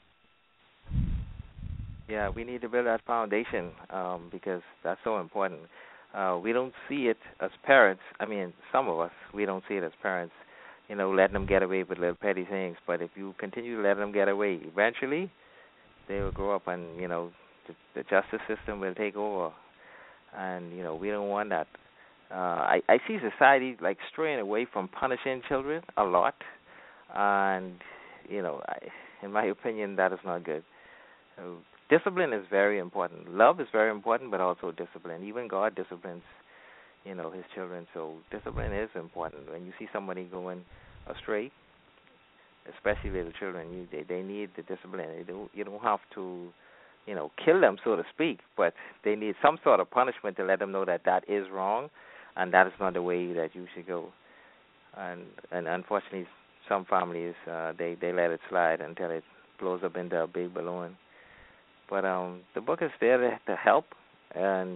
Yeah, we need to build that foundation um, because that's so important. Uh, we don't see it as parents. I mean, some of us, we don't see it as parents, you know, letting them get away with little petty things. But if you continue to let them get away, eventually they will grow up and, you know, the, the justice system will take over. And, you know, we don't want that. Uh, I, I see society, like, straying away from punishing children a lot. And, you know, I, in my opinion, that is not good. Uh, Discipline is very important. Love is very important, but also discipline. Even God disciplines, you know, his children. So discipline is important. When you see somebody going astray, especially little children, you, they they need the discipline. They don't, you don't have to, you know, kill them, so to speak, but they need some sort of punishment to let them know that that is wrong, and that is not the way that you should go. And and unfortunately, some families uh, they they let it slide until it blows up into a big balloon. But um, the book is there to, to help and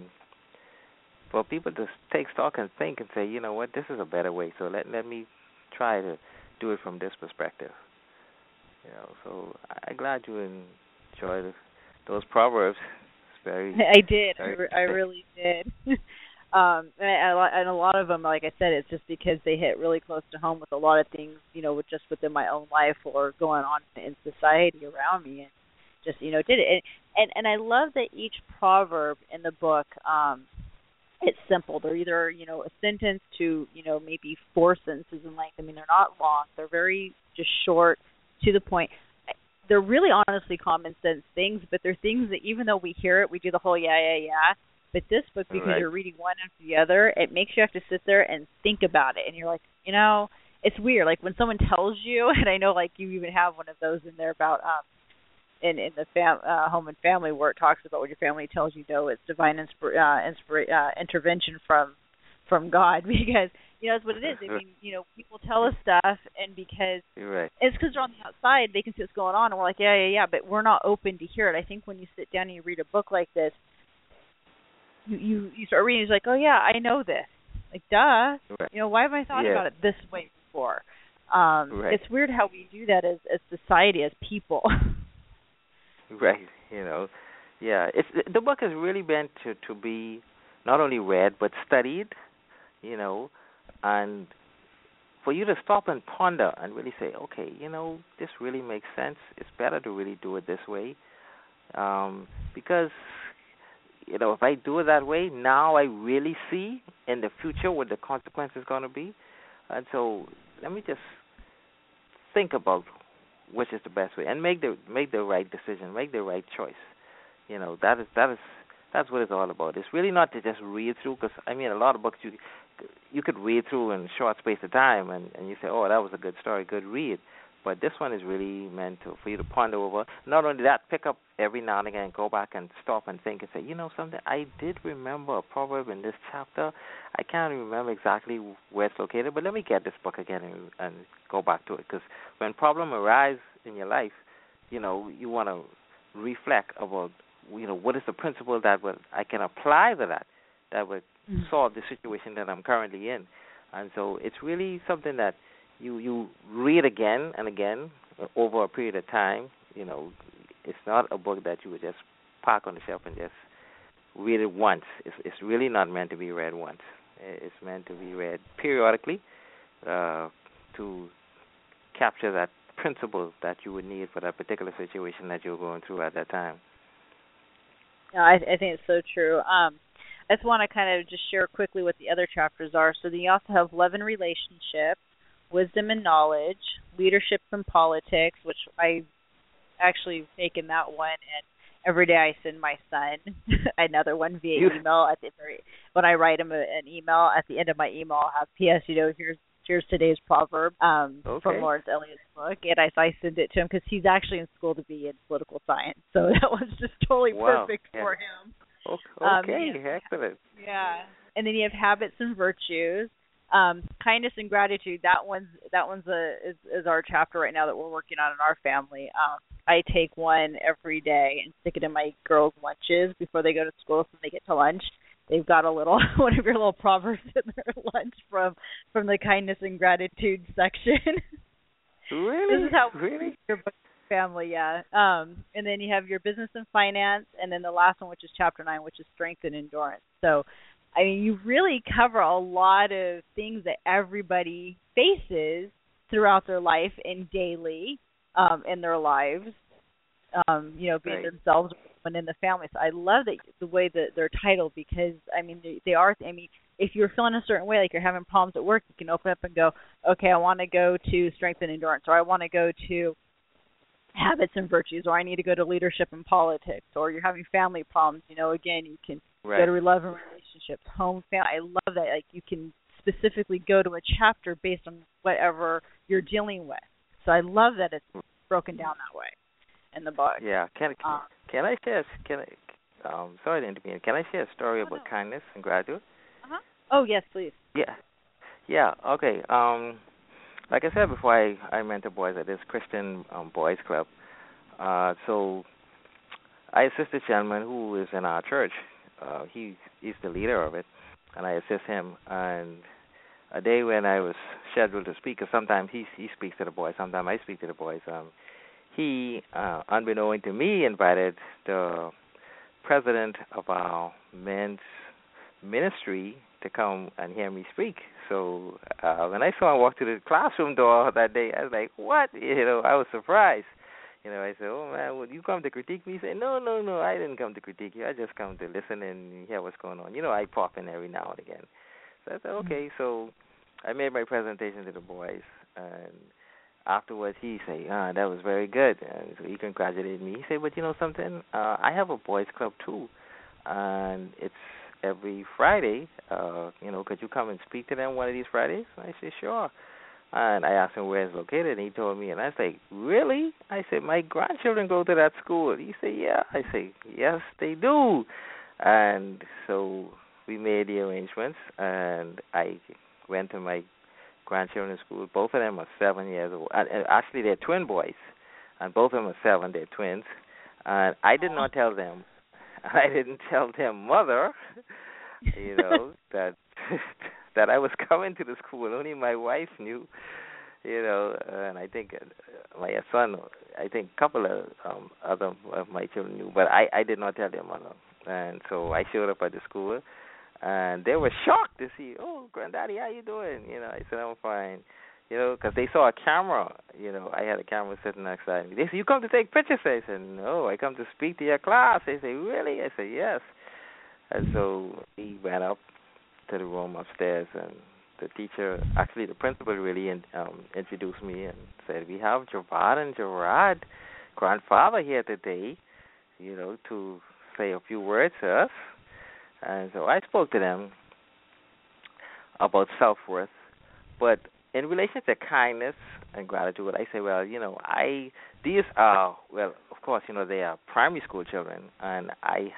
for people to take stock and think and say, you know what, this is a better way. So let let me try to do it from this perspective. You know, so I'm glad you enjoyed those proverbs. It's very. I did. Very I, I really did. um, and, and a lot of them, like I said, it's just because they hit really close to home with a lot of things, you know, with just within my own life or going on in society around me. And just, you know, did it. And, and and I love that each proverb in the book, um, it's simple. They're either, you know, a sentence to, you know, maybe four sentences in length. I mean, they're not long. They're very just short, to the point. They're really honestly common sense things, but they're things that even though we hear it, we do the whole yeah, yeah, yeah. But this book, because right. you're reading one after the other, it makes you have to sit there and think about it. And you're like, you know, it's weird. Like when someone tells you, and I know like you even have one of those in there about um, in in the fam- uh, home and family where it talks about what your family tells you. No, it's divine inspir- uh, inspira- uh, intervention from from God, because you know that's what it is. I mean, you know, people tell us stuff, and because right. it's because they're on the outside, they can see what's going on, and we're like, yeah, yeah, yeah, but we're not open to hear it. I think when you sit down and you read a book like this, you, you you start reading, it's like, oh yeah, I know this. Like, duh. Right. You know, why haven't I thought Yeah. about it this way before? Um, Right. It's weird how we do that as as society, as people. Right. You know. Yeah. It's the book is really meant to to be not only read but studied. You know, and for you to stop and ponder and really say, okay, you know, this really makes sense. It's better to really do it this way, um, because you know, if I do it that way, now I really see in the future what the consequence is going to be. And so let me just think about which is the best way and make the make the right decision, make the right choice. You know, that is that is that's what it's all about. It's really not to just read through, because I mean, a lot of books you you could read through in a short space of time, and and you say, oh, that was a good story, good read. But this one is really meant to, for you to ponder over. Not only that, pick up every now and again, go back and stop and think and say, you know something, I did remember a proverb in this chapter. I can't remember exactly where it's located, but let me get this book again and, and go back to it. Because when problems arise in your life, you know, you want to reflect about, you know, what is the principle that would, I can apply to that, that would mm-hmm. solve the situation that I'm currently in. And so it's really something that You you read again and again over a period of time. You know, it's not a book that you would just park on the shelf and just read it once. It's it's really not meant to be read once. It's meant to be read periodically uh, to capture that principle that you would need for that particular situation that you're going through at that time. No, I, I think it's so true. Um, I just want to kind of just share quickly what the other chapters are. So then you also have Love and Relationships, Wisdom and Knowledge, Leadership and Politics, which I actually taken that one, and every day I send my son another one via you, email. At the very, when I write him a, an email, at the end of my email, I'll have P S. You know, here's here's today's proverb um, okay. from Lawrence Elliott's book, and I, so I send it to him because he's actually in school to be in political science, so that was just totally wow. perfect yeah. for him. Okay, um, yeah. excellent. Yeah, and then you have Habits and Virtues. Um, kindness and gratitude. That one's that one's a is, is our chapter right now that we're working on in our family. Um, I take one every day and stick it in my girls' lunches before they go to school. So when they get to lunch, they've got a little one of your little proverbs in their lunch from from the kindness and gratitude section. Really? This is how really your family, yeah. Um, and then you have your business and finance, and then the last one, which is chapter nine, which is strength and endurance. So, I mean, you really cover a lot of things that everybody faces throughout their life and daily um, in their lives, um, you know, being right. themselves and in the family. So I love that the way that they're titled because, I mean, they, they are, I mean, if you're feeling a certain way, like you're having problems at work, you can open up and go, okay, I want to go to strength and endurance, or I want to go to habits and virtues, or I need to go to leadership and politics, or you're having family problems, you know, again, you can right. go to love and relationships, home, family. I love that. Like, you can specifically go to a chapter based on whatever you're dealing with. So I love that it's broken down that way in the book. Yeah. Can um, can I share? Can I? Um, sorry to intervene. Can I share a story oh, about no. kindness and gratitude? Uh-huh. Oh yes, please. Yeah. Yeah. Okay. Um, like I said before, I I mentor boys at this Christian um, boys club. Uh, so I assist a gentleman who is in our church. Uh, he he's the leader of it, and I assist him. And a day when I was scheduled to speak, because sometimes he he speaks to the boys, sometimes I speak to the boys. Um, he, uh, unbeknown to me, invited the president of our men's ministry to come and hear me speak. So uh, when I saw him walk through the classroom door that day, I was like, "What?" You know, I was surprised. You know, I said, "Oh man, would you come to critique me?" He said, "No, no, no, I didn't come to critique you. I just come to listen and hear what's going on. You know, I pop in every now and again." So I said, "Okay." So I made my presentation to the boys, and afterwards he said, "Ah, that was very good." And so he congratulated me. He said, "But you know something? Uh, I have a boys club too, and it's every Friday. Uh, you know, could you come and speak to them one of these Fridays?" I said, "Sure." And I asked him where it's located, and he told me, and I said, "Really?" I said, "My grandchildren go to that school." He said, "Yeah." I said, "Yes, they do." And so we made the arrangements, and I went to my grandchildren's school. Both of them are seven years old. And actually, they're twin boys, and both of them are seven. They're twins. And I did not tell them. I didn't tell their mother, you know, that that I was coming to the school. Only my wife knew, you know, and I think uh, my son, I think a couple of um, other of my children knew, but I I did not tell their mother. And so I showed up at the school, and they were shocked to see, oh, granddaddy, how you doing? You know, I said I'm fine. You know, because they saw a camera. You know, I had a camera sitting next to me. They said, you come to take pictures? I said, no, I come to speak to your class. They said, really? I said, yes. And so he went up to the room upstairs, and the teacher, actually the principal, really in, um, introduced me and said, we have Javad and Gerard, grandfather, here today, you know, to say a few words to us. And so I spoke to them about self-worth, but in relation to kindness and gratitude, I say, well, you know, I these are, well, of course, you know, they are primary school children, and I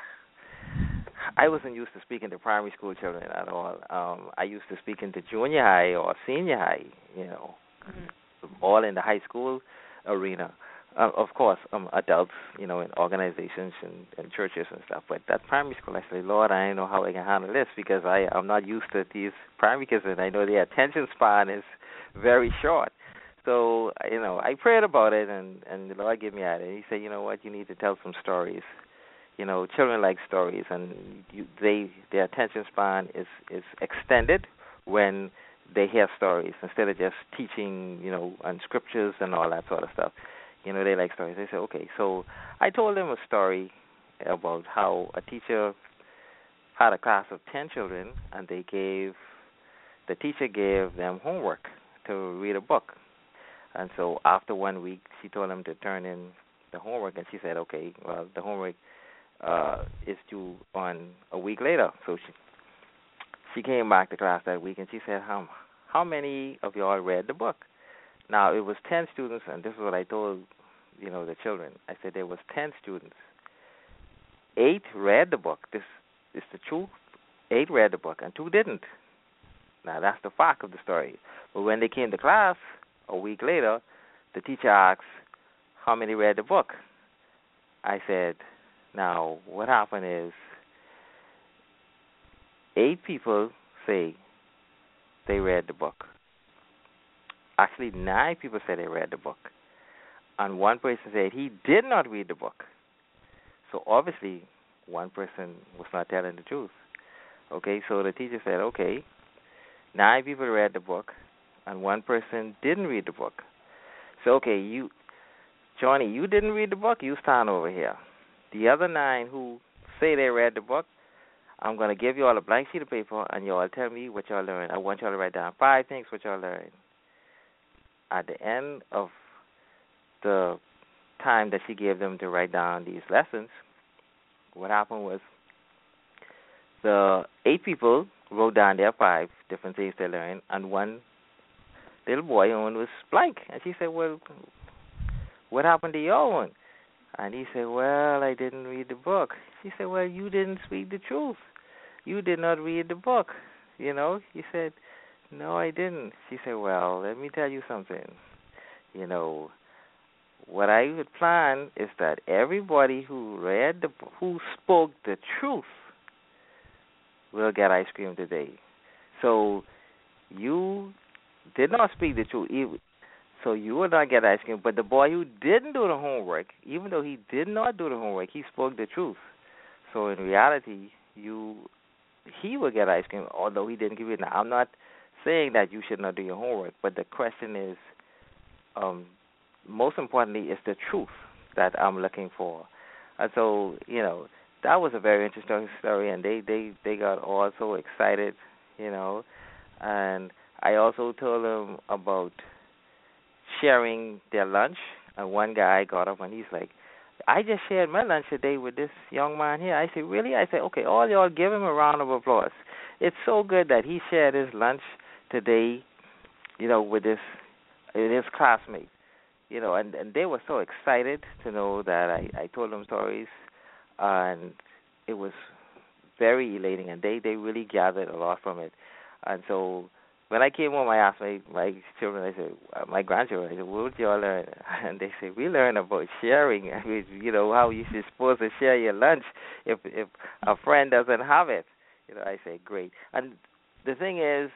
I wasn't used to speaking to primary school children at all. Um, I used to speak into junior high or senior high, you know, mm-hmm. all in the high school arena. Uh, of course, um, adults, you know, in organizations and, and churches and stuff. But that primary school, I say, Lord, I don't know how I can handle this because I, I'm not used to these primary kids, and I know their attention span is very short. So, you know, I prayed about it, and, and the Lord gave me at it. He said, you know what, you need to tell some stories. You know, children like stories, and you, they their attention span is, is extended when they hear stories instead of just teaching, you know, and scriptures and all that sort of stuff. You know, they like stories. They say, okay. So I told them a story about how a teacher had a class of ten children, and they gave, the teacher gave them homework to read a book. And so after one week, she told them to turn in the homework, and she said, okay, well, the homework uh, is due on a week later. So she she came back to class that week, and she said, how, how many of y'all read the book? Now, it was ten students, and this is what I told, you know, the children. I said there was ten students. Eight read the book. This is the truth. Eight read the book, and two didn't. Now, that's the fact of the story. But when they came to class a week later, the teacher asked, how many read the book? I said, now, what happened is eight people say they read the book. Actually, nine people said they read the book. And one person said he did not read the book. So obviously, one person was not telling the truth. Okay, so the teacher said, okay, nine people read the book, and one person didn't read the book. So, okay, you, Johnny, you didn't read the book, you stand over here. The other nine who say they read the book, I'm going to give you all a blank sheet of paper, and you all tell me what y'all learned. I want y'all to write down five things what y'all learned. At the end of the time that she gave them to write down these lessons, what happened was the eight people wrote down their five different things they learned, and one little boy one was blank. And she said, well, what happened to your one? And he said, well, I didn't read the book. She said, well, you didn't speak the truth. You did not read the book. You know, he said, no, I didn't. She said, well, let me tell you something. You know, what I would plan is that everybody who read the, who spoke the truth will get ice cream today. So you did not speak the truth, so you will not get ice cream. But the boy who didn't do the homework, even though he did not do the homework, he spoke the truth. So in reality, you he will get ice cream, although he didn't give it. Now, I'm not saying that you should not do your homework, but the question is, um, most importantly, is the truth that I'm looking for. And so, you know, that was a very interesting story, and they, they, they got all so excited, you know. And I also told them about sharing their lunch, and one guy got up and he's like, I just shared my lunch today with this young man here. I said, really? I said, okay, all y'all give him a round of applause. It's so good that he shared his lunch today, you know, with this with his classmates, you know, and, and they were so excited to know that I, I told them stories, and it was very elating, and they, they really gathered a lot from it. And so when I came home, I asked my my children, I said, uh, my grandchildren, I said, what did y'all learn? And they said, we learned about sharing. I mean, you know, how you should supposed to share your lunch if if a friend doesn't have it. You know, I say, great. And the thing is,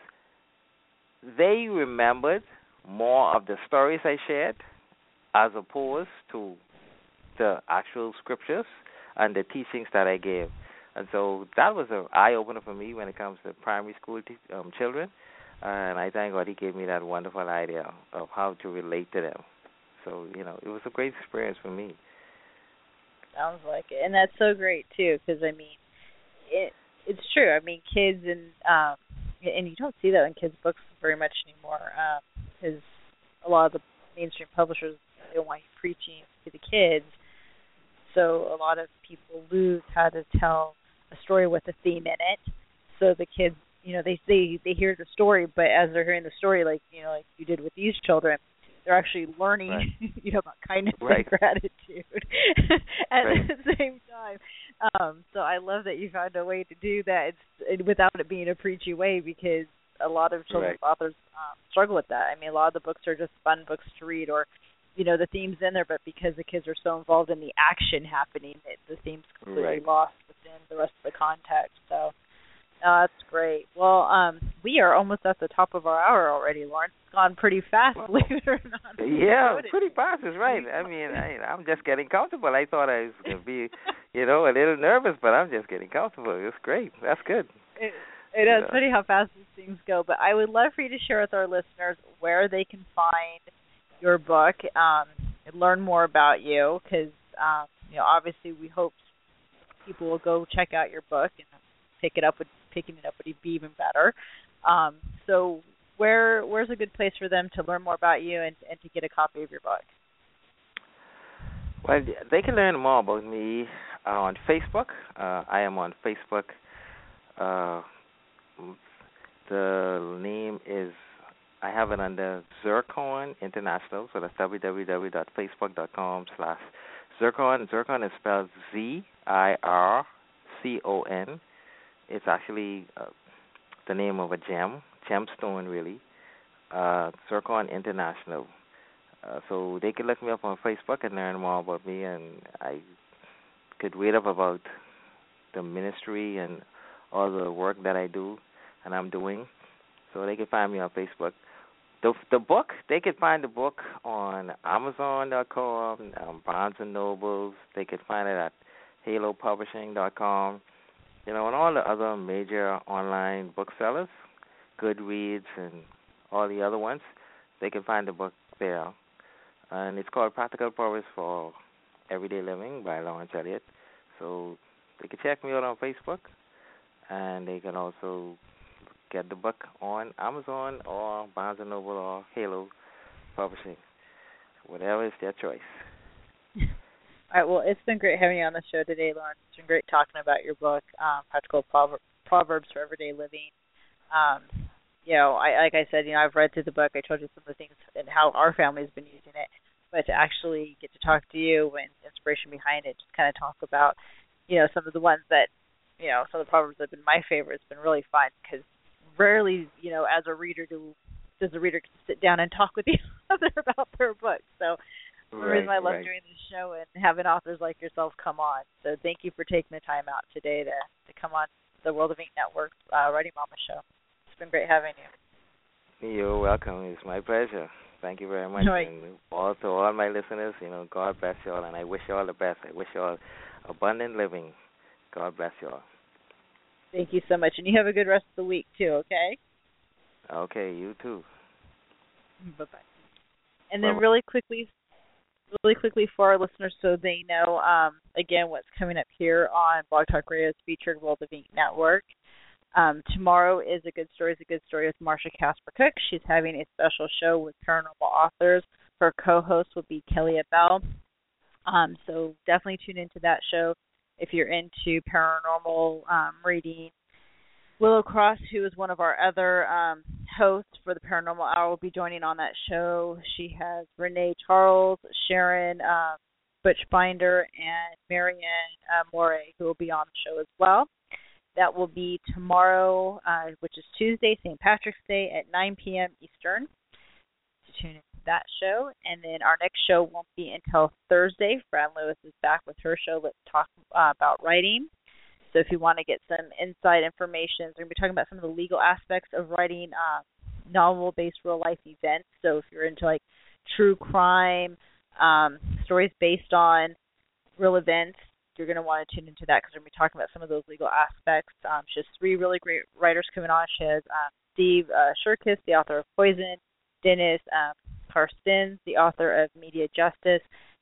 they remembered more of the stories I shared as opposed to the actual scriptures and the teachings that I gave. And so that was an eye-opener for me when it comes to primary school te- um, children. And I thank God he gave me that wonderful idea of how to relate to them. So, you know, it was a great experience for me. Sounds like it. And that's so great, too, because, I mean, it it's true. I mean, kids and, um, and you don't see that in kids' books very much anymore because um, a lot of the mainstream publishers, they don't want you preaching to the kids. So a lot of people lose how to tell a story with a theme in it. So the kids, you know, they they they hear the story, but as they're hearing the story, like you know, like you did with these children, they're actually learning, right. you know, about kindness right. and gratitude at right. the same time. Um, so I love that you found a way to do that it's, without it being a preachy way, because a lot of children's right. authors um, struggle with that. I mean, a lot of the books are just fun books to read, or you know, the theme's in there, but because the kids are so involved in the action happening, it, the theme's completely right. lost within the rest of the context. So uh, that's great. Well, um, we are almost at the top of our hour already, Lawrence. It's gone pretty fast, Wow. believe it or not. Yeah, pretty fast is right. I mean, I, I'm just getting comfortable. I thought I was going to be, you know, a little nervous, but I'm just getting comfortable. It's great. That's good. It, it is funny how fast these things go, but I would love for you to share with our listeners where they can find your book, um, and learn more about you, because um, you know, obviously we hope people will go check out your book and pick it up. With picking it up would be even better. Um, so, where where's a good place for them to learn more about you and, and to get a copy of your book? Well, they can learn more about me uh, on Facebook. Uh, I am on Facebook. Uh, the name is. I have it under Zircon International, so that's w w w dot facebook dot com slash Zircon. Zircon is spelled Z I R C O N. It's actually uh, the name of a gem, gemstone really, uh, Zircon International. Uh, so they can look me up on Facebook and learn more about me, and I could read up about the ministry and all the work that I do and I'm doing. So they can find me on Facebook. The the book, they can find the book on Amazon dot com, um, Barnes and Nobles. They can find it at Halo Publishing dot com, you know, and all the other major online booksellers, Goodreads and all the other ones. They can find the book there. And it's called Practical Proverbs for Everyday Living by Lawrence Elliott. So they can check me out on Facebook, and they can also get the book on Amazon or Barnes and Noble or Halo Publishing. Whatever is their choice. All right, well, it's been great having you on the show today, Lawrence. It's been great talking about your book, um, Practical Prover- Proverbs for Everyday Living. Um, you know, I like I said, you know, I've read through the book. I told you some of the things and how our family has been using it. But to actually get to talk to you and inspiration behind it, just kind of talk about, you know, some of the ones that, you know, some of the Proverbs that have been my favorite. It's been really fun because rarely, you know, as a reader, do does the reader sit down and talk with the author about their book. So the right, reason I love right. doing this show and having authors like yourself come on. So thank you for taking the time out today to, to come on the World of Ink Network's uh, Writing Mama show. It's been great having you. You're welcome. It's my pleasure. Thank you very much. Right. And also all my listeners, you know, God bless you all, and I wish you all the best. I wish you all abundant living. God bless you all. Thank you so much. And you have a good rest of the week, too, okay? Okay, you too. Bye-bye. And then Bye-bye. really quickly, really quickly for our listeners so they know, um, again, what's coming up here on Blog Talk Radio's featured World of Ink Network. Um, tomorrow is A Good Story is a Good Story with Marsha Casper Cook. She's having a special show with paranormal authors. Her co-host will be Kelly Abell. Um, so definitely tune into that show if you're into paranormal um, reading. Willow Cross, who is one of our other um, hosts for the Paranormal Hour, will be joining on that show. She has Renee Charles, Sharon uh, Butch Binder, and Marianne uh, Morey, who will be on the show as well. That will be tomorrow, uh, which is Tuesday, Saint Patrick's Day at nine p.m. Eastern. To tune into that show. And then our next show won't be until Thursday. Fran Lewis is back with her show, Let's Talk uh, About Writing. So if you want to get some inside information, we're going to be talking about some of the legal aspects of writing uh, novel-based real-life events. So if you're into like true crime, um, stories based on real events, you're going to want to tune into that because we're going to be talking about some of those legal aspects. Um, she has three really great writers coming on. She has um, Steve uh, Shurkis, the author of Poison, Dennis um, Karstens, the author of Media Justice,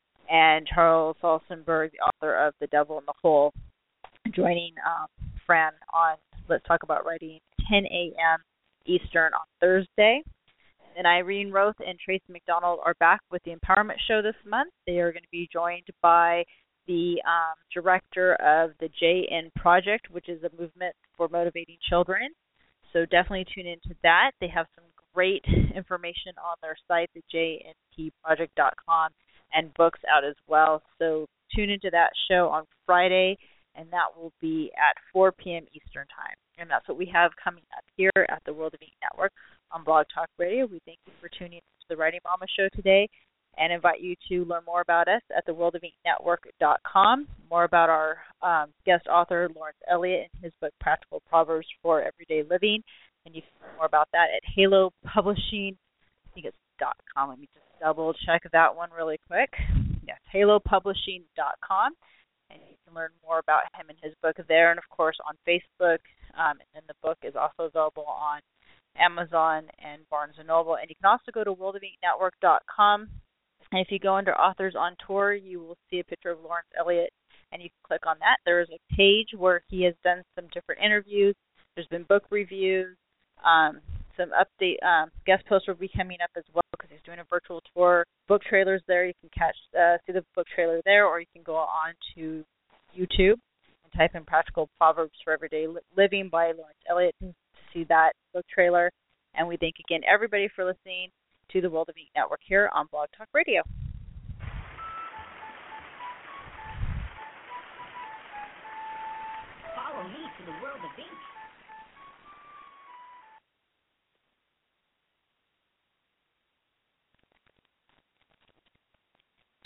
and Charles Salzenberg, the author of The Devil in the Hole, joining um, Fran on Let's Talk About Writing, ten a.m. Eastern on Thursday. And Irene Roth and Tracy McDonald are back with the Empowerment Show this month. They are going to be joined by the um, director of the J N Project, which is a movement for motivating children. So definitely tune into that. They have some great information on their site, the j n p project dot com, and books out as well. So tune into that show on Friday, and that will be at four p.m. Eastern Time. And that's what we have coming up here at the World of Ink Network on Blog Talk Radio. We thank you for tuning into the Writing Mama Show today and invite you to learn more about us at the world of ink network dot com, more about our um, guest author, Lawrence Elliott, and his book, Practical Proverbs for Everyday Living. And you can learn more about that at Halo Publishing. I think it's .com. Let me just double check that one really quick. Yes, halo publishing dot com. And you can learn more about him and his book there. And, of course, on Facebook. Um, and the book is also available on Amazon and Barnes and Noble. And you can also go to world of ink network dot com. And if you go under Authors on Tour, you will see a picture of Lawrence Elliott, and you can click on that. There is a page where he has done some different interviews. There's been book reviews. Um, some update um, guest posts will be coming up as well because he's doing a virtual tour. Book trailers there. You can catch uh, see the book trailer there, or you can go on to YouTube and type in Practical Proverbs for Everyday Living by Lawrence Elliott to see that book trailer. And we thank again everybody for listening to the World of Ink Network here on Blog Talk Radio. Follow me to the World of Ink.